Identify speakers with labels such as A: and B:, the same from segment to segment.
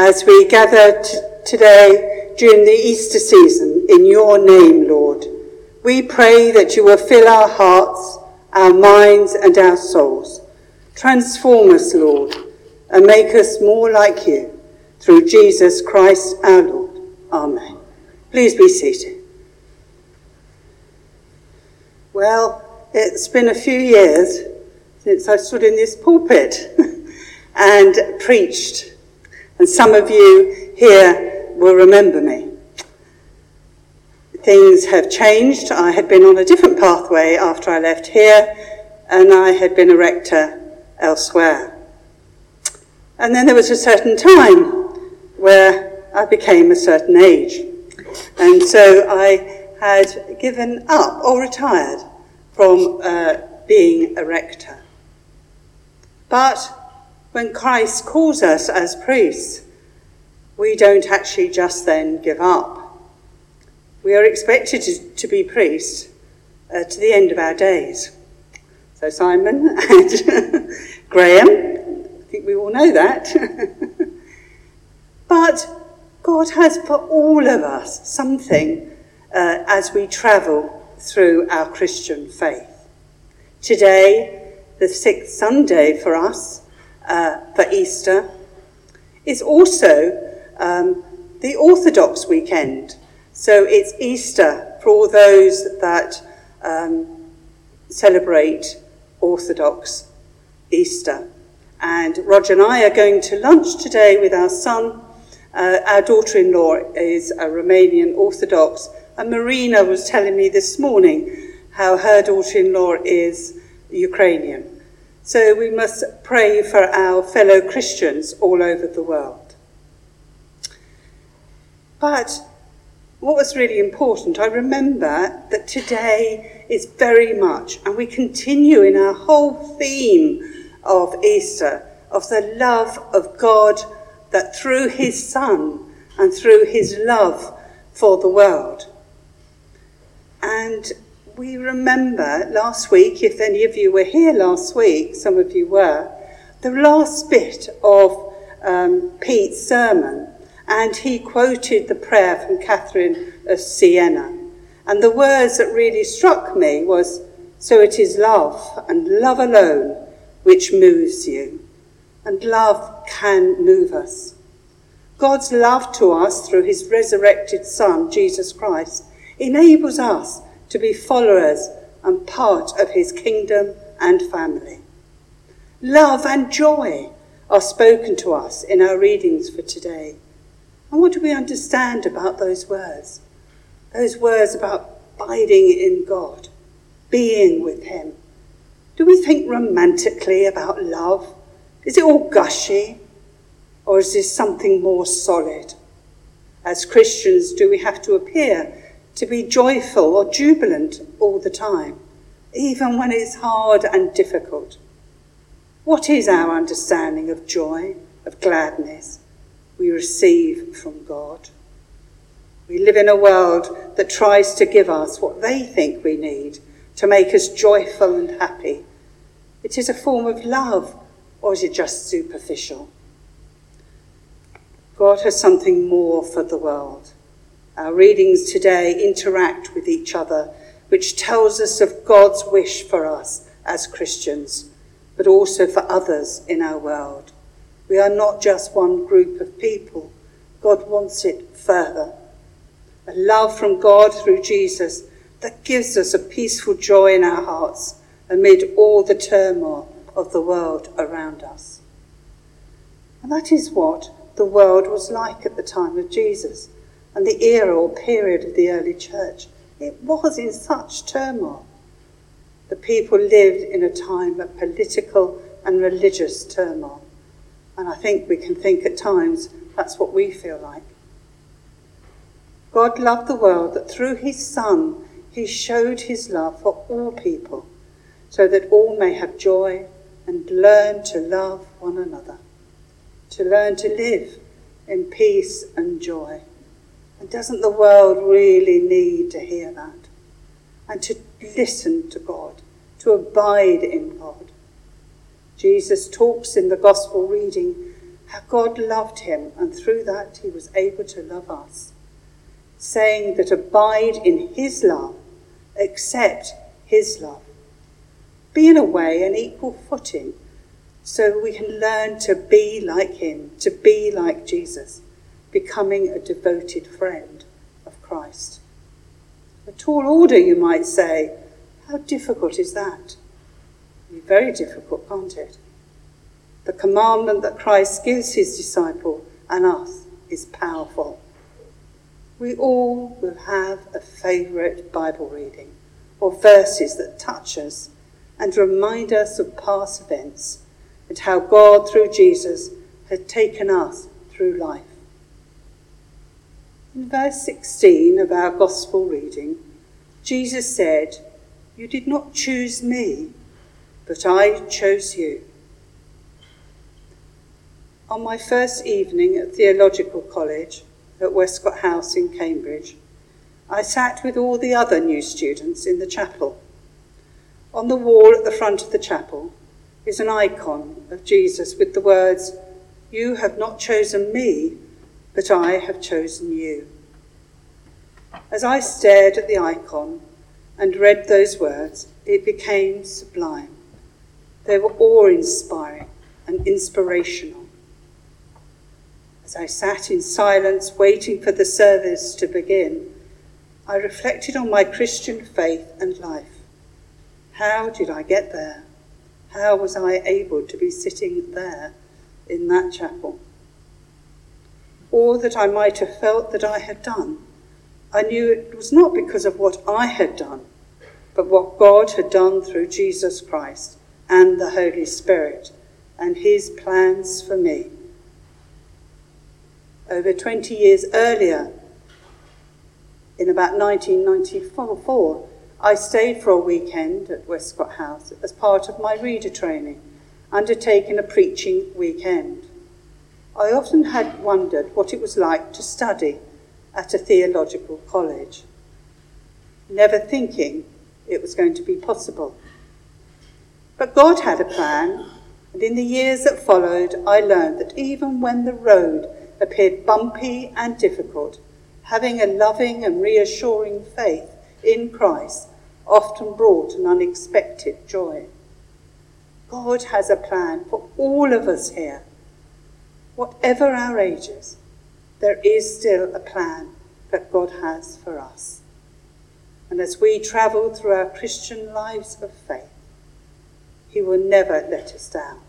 A: as we gather today during the Easter season in your name, Lord, we pray that you will fill our hearts, our minds and our souls. Transform us, Lord, and make us more like you through Jesus Christ our Lord. Amen. Please be seated. Well, it's been a few years since I stood in this pulpit and preached, and some of you here will remember me. Things have changed. I had been on a different pathway after I left here, and I had been a rector elsewhere. And then there was a certain time where I became a certain age. And so I had given up or retired from being a rector. But when Christ calls us as priests, we don't actually just then give up. We are expected to be priests to the end of our days. So Simon and Graham, I think we all know that. But God has for all of us something as we travel through our Christian faith. Today, the sixth Sunday for us, for Easter, is also the Orthodox weekend. So it's Easter for all those that celebrate Orthodox Easter. And Roger and I are going to lunch today with our son. Our daughter-in-law is a Romanian Orthodox, and Marina was telling me this morning how her daughter-in-law is Ukrainian. So we must pray for our fellow Christians all over the world. But what was really important, I remember that today is very much, and we continue in our whole theme of Easter, of the love of God, that through his Son and through his love for the world. And we remember last week, if any of you were here last week, some of you were, the last bit of Pete's sermon, and he quoted the prayer from Catherine of Siena. And the words that really struck me was, "So it is love, and love alone, which moves you." And love can move us. God's love to us through his resurrected Son, Jesus Christ, enables us to be followers and part of his kingdom and family. Love and joy are spoken to us in our readings for today. And what do we understand about those words? Those words about abiding in God, being with him. Do we think romantically about love? Is it all gushy? Or is this something more solid? As Christians, do we have to appear to be joyful or jubilant all the time, even when it's hard and difficult? What is our understanding of joy, of gladness we receive from God? We live in a world that tries to give us what they think we need to make us joyful and happy. It is a form of love, or is it just superficial? God has something more for the world. Our readings today interact with each other, which tells us of God's wish for us as Christians, but also for others in our world. We are not just one group of people. God wants it further. A love from God through Jesus that gives us a peaceful joy in our hearts amid all the turmoil of the world around us. And that is what the world was like at the time of Jesus and the era or period of the early church. It was in such turmoil. The people lived in a time of political and religious turmoil. And I think we can think at times that's what we feel like. God loved the world that through his Son he showed his love for all people, so that all may have joy and learn to love one another, to learn to live in peace and joy. And doesn't the world really need to hear that? And to listen to God, to abide in God. Jesus talks in the gospel reading how God loved him, and through that he was able to love us, saying that abide in his love, accept his love. Be in a way an equal footing, so we can learn to be like him, to be like Jesus, becoming a devoted friend of Christ. A tall order, you might say. How difficult is that? It'd be very difficult, can't it? The commandment that Christ gives his disciple and us is powerful. We all will have a favourite Bible reading or verses that touch us and remind us of past events and how God, through Jesus, had taken us through life. In verse 16 of our Gospel reading, Jesus said, "You did not choose me, but I chose you." On my first evening at Theological College at Westcott House in Cambridge, I sat with all the other new students in the chapel. On the wall at the front of the chapel is an icon of Jesus with the words, "You have not chosen me, but I have chosen you." As I stared at the icon and read those words, it became sublime. They were awe-inspiring and inspirational. As I sat in silence waiting for the service to begin, I reflected on my Christian faith and life. How did I get there? How was I able to be sitting there in that chapel? All that I might have felt that I had done, I knew it was not because of what I had done, but what God had done through Jesus Christ and the Holy Spirit and his plans for me. Over 20 years earlier, in about 1994, I stayed for a weekend at Westcott House as part of my reader training, undertaking a preaching weekend. I often had wondered what it was like to study at a theological college, never thinking it was going to be possible. But God had a plan, and in the years that followed, I learned that even when the road appeared bumpy and difficult, having a loving and reassuring faith in Christ often brought an unexpected joy. God has a plan for all of us here. Whatever our ages, there is still a plan that God has for us. And as we travel through our Christian lives of faith, he will never let us down.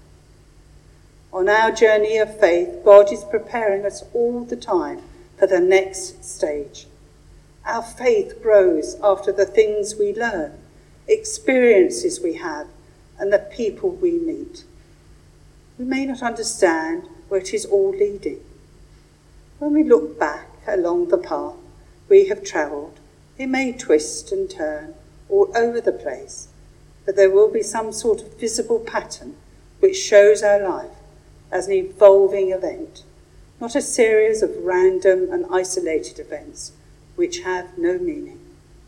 A: On our journey of faith, God is preparing us all the time for the next stage. Our faith grows after the things we learn, experiences we have, and the people we meet. We may not understand where it is all leading. When we look back along the path we have travelled, it may twist and turn all over the place, but there will be some sort of visible pattern which shows our life as an evolving event, not a series of random and isolated events which have no meaning.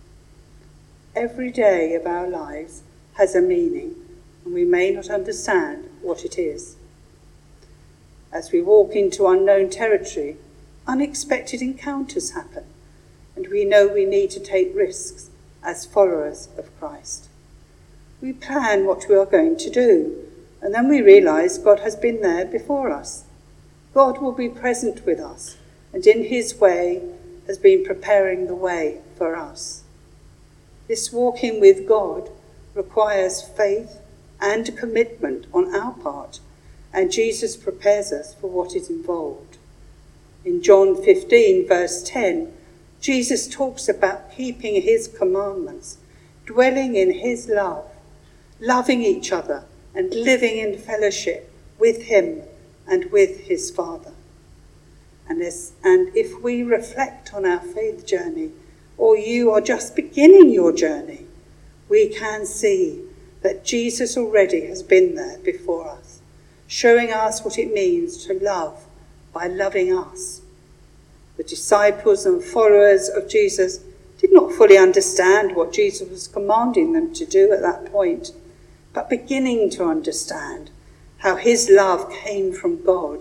A: Every day of our lives has a meaning, and we may not understand what it is. As we walk into unknown territory, unexpected encounters happen, and we know we need to take risks as followers of Christ. We plan what we are going to do, and then we realise God has been there before us. God will be present with us, and in his way has been preparing the way for us. This walking with God requires faith and commitment on our part, and Jesus prepares us for what is involved. In John 15, verse 10, Jesus talks about keeping his commandments, dwelling in his love, loving each other, and living in fellowship with him and with his Father. And if we reflect on our faith journey, or you are just beginning your journey, we can see that Jesus already has been there before us, showing us what it means to love by loving us. The disciples and followers of Jesus did not fully understand what Jesus was commanding them to do at that point, but beginning to understand how his love came from God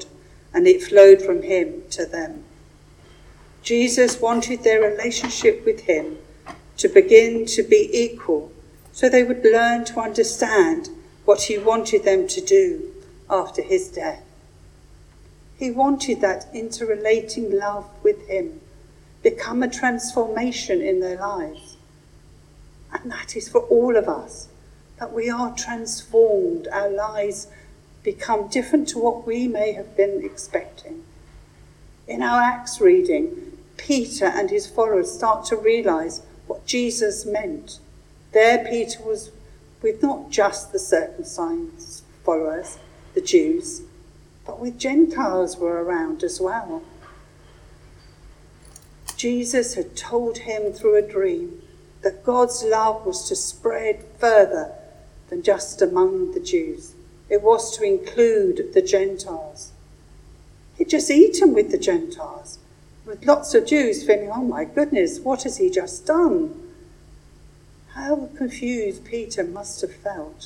A: and it flowed from him to them. Jesus wanted their relationship with him to begin to be equal, so they would learn to understand what he wanted them to do after his death. He wanted that interrelating love with him become a transformation in their lives. And that is for all of us, that we are transformed, our lives become different to what we may have been expecting. In our Acts reading, Peter and his followers start to realise what Jesus meant. There Peter was with not just the circumcised followers, the Jews, but with Gentiles were around as well. Jesus had told him through a dream that God's love was to spread further than just among the Jews. It was to include the Gentiles. He'd just eaten with the Gentiles, with lots of Jews feeling, oh my goodness, what has he just done? How confused Peter must have felt.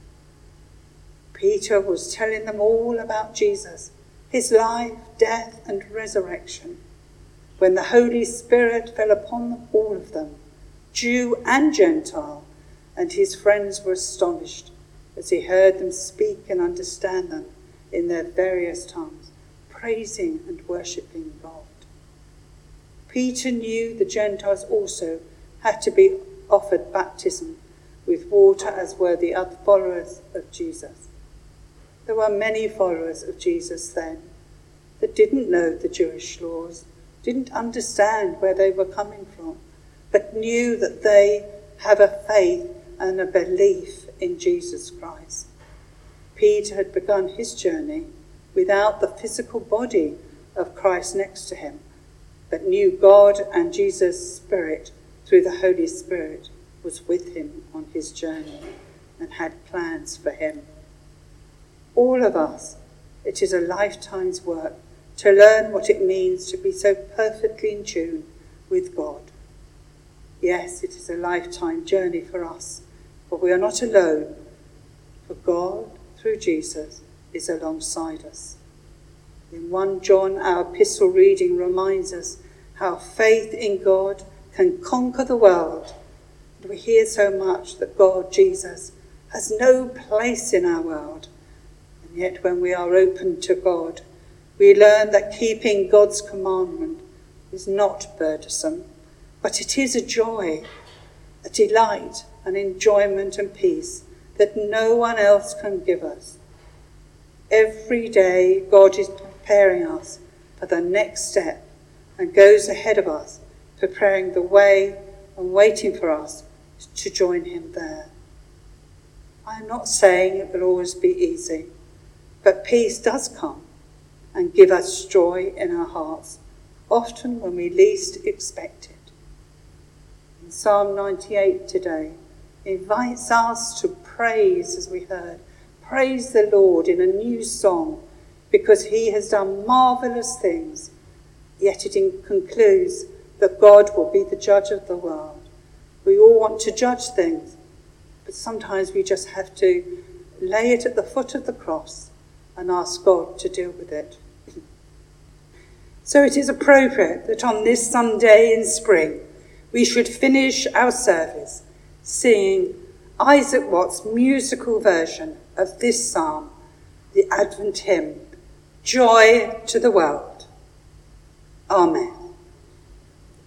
A: Peter was telling them all about Jesus, his life, death and resurrection, when the Holy Spirit fell upon all of them, Jew and Gentile, and his friends were astonished as he heard them speak and understand them in their various tongues, praising and worshipping God. Peter knew the Gentiles also had to be offered baptism with water, as were the other followers of Jesus. There were many followers of Jesus then that didn't know the Jewish laws, didn't understand where they were coming from, but knew that they have a faith and a belief in Jesus Christ. Peter had begun his journey without the physical body of Christ next to him, but knew God and Jesus' Spirit through the Holy Spirit was with him on his journey and had plans for him. All of us, it is a lifetime's work to learn what it means to be so perfectly in tune with God. Yes, it is a lifetime journey for us, but we are not alone, for God, through Jesus, is alongside us. In 1 John, our epistle reading reminds us how faith in God can conquer the world. And we hear so much that God, Jesus, has no place in our world. And yet when we are open to God, we learn that keeping God's commandment is not burdensome, but it is a joy, a delight, an enjoyment and peace that no one else can give us. Every day God is preparing us for the next step and goes ahead of us, preparing the way and waiting for us to join him there. I am not saying it will always be easy, but peace does come and give us joy in our hearts, often when we least expect it. And Psalm 98 today invites us to praise, as we heard, praise the Lord in a new song, because he has done marvellous things. Yet it concludes that God will be the judge of the world. We all want to judge things, but sometimes we just have to lay it at the foot of the cross and ask God to deal with it. So it is appropriate that on this Sunday in spring, we should finish our service singing Isaac Watts' musical version of this psalm, the Advent hymn, Joy to the World. Amen.